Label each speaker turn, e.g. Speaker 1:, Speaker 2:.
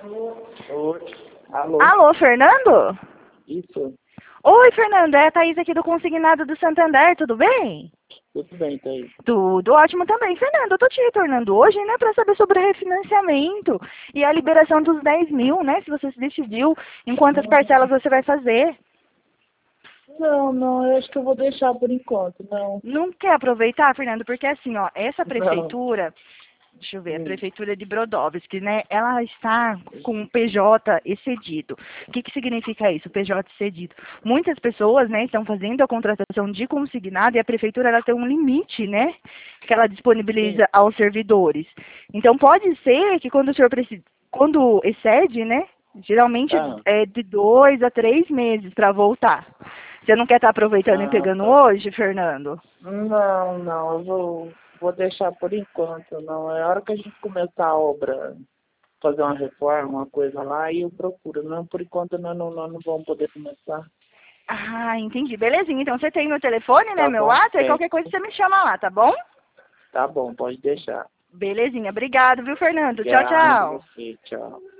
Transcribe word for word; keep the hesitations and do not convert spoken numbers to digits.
Speaker 1: Oi. Alô?
Speaker 2: Alô, Fernando?
Speaker 1: Isso.
Speaker 2: Oi, Fernando, é a Thaís aqui do Consignado do Santander, tudo bem?
Speaker 1: Tudo bem, Thaís.
Speaker 2: Tudo ótimo também. Fernando, eu tô te retornando hoje, né, para saber sobre o refinanciamento e a liberação dos dez mil, né, se você se decidiu, em quantas parcelas você vai fazer.
Speaker 1: Não, não, eu acho que eu vou deixar por enquanto, não.
Speaker 2: Não quer aproveitar, Fernando? Porque assim, ó, essa
Speaker 1: Não.
Speaker 2: prefeitura, deixa eu ver, a
Speaker 1: Hum.
Speaker 2: prefeitura de Brodowski, né, ela está com o P J excedido. O que que significa isso, P J excedido? Muitas pessoas, né, estão fazendo a contratação de consignado e a prefeitura ela tem um limite, né, que ela disponibiliza
Speaker 1: Sim.
Speaker 2: aos servidores. Então pode ser que quando o senhor precisa, quando excede, né, geralmente
Speaker 1: Ah,
Speaker 2: é de dois a três meses para voltar. Você não quer estar aproveitando e
Speaker 1: ah,
Speaker 2: pegando
Speaker 1: tá.
Speaker 2: hoje, Fernando?
Speaker 1: Não, não, eu vou, vou deixar por enquanto, não. É a hora que a gente começar a obra, fazer uma reforma, uma coisa lá, e eu procuro. Não, por enquanto nós não, nós não vamos poder começar.
Speaker 2: Ah, entendi. Belezinha. Então você tem meu telefone, né,
Speaker 1: Tá
Speaker 2: meu
Speaker 1: bom?
Speaker 2: WhatsApp, e
Speaker 1: Tem.
Speaker 2: qualquer coisa você me chama lá, tá bom?
Speaker 1: Tá bom, pode deixar.
Speaker 2: Belezinha. Obrigado, viu, Fernando? Tchau,
Speaker 1: Obrigado a
Speaker 2: tchau.
Speaker 1: você, tchau.